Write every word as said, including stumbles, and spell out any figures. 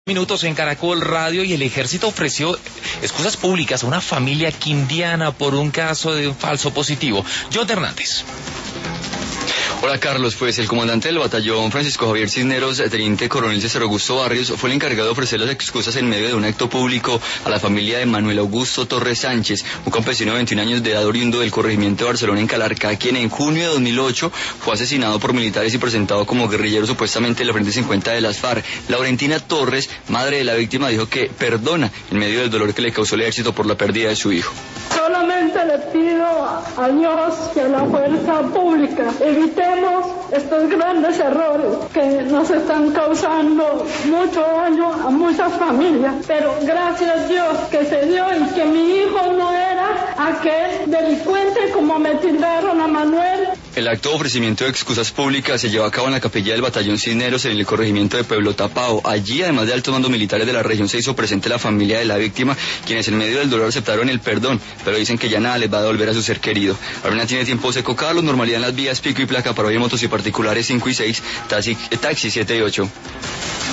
Minutos en Caracol Radio y el ejército ofreció excusas públicas a una familia quindiana por un caso de un falso positivo. John Hernández. Hola Carlos, pues el comandante del batallón Francisco Javier Cisneros, teniente coronel César Augusto Barrios, fue el encargado de ofrecer las excusas en medio de un acto público a la familia de Manuel Augusto Torres Sánchez, un campesino de veintiún años de edad oriundo del corregimiento de Barcelona en Calarcá, quien en junio de dos mil ocho fue asesinado por militares y presentado como guerrillero supuestamente de la Frente cincuenta de las FARC. Laurentina Torres, madre de la víctima, dijo que perdona en medio del dolor que le causó el ejército por la pérdida de su hijo. Solamente le pido a Dios y a la fuerza pública evitemos estos grandes errores que nos están causando mucho daño a muchas familias, pero gracias a Dios que se dio y que mi hijo no era aquel delincuente como me tildaron a Manuel. El acto de ofrecimiento de excusas públicas se llevó a cabo en la capilla del batallón Cisneros en el corregimiento de Pueblo Tapao. Allí, además de altos mandos militares de la región, se hizo presente la familia de la víctima, quienes en medio del dolor aceptaron el perdón, pero dicen que ya nada les va a devolver a su ser querido. Ahora tiene tiempo seco, Carlos, normalidad en las vías, pico y placa para hoy en motos y particulares cinco y seis, taxi, taxi siete y ocho.